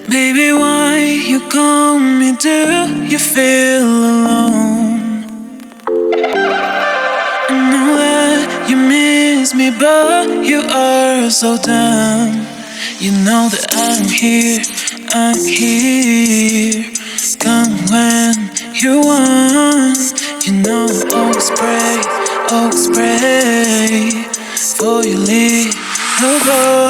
Baby, why you call me? Do you feel alone? I know that you miss me, but you are so dumb. You know that I'm here, I'm here. Come when you want. You know I always pray for you leave. No go.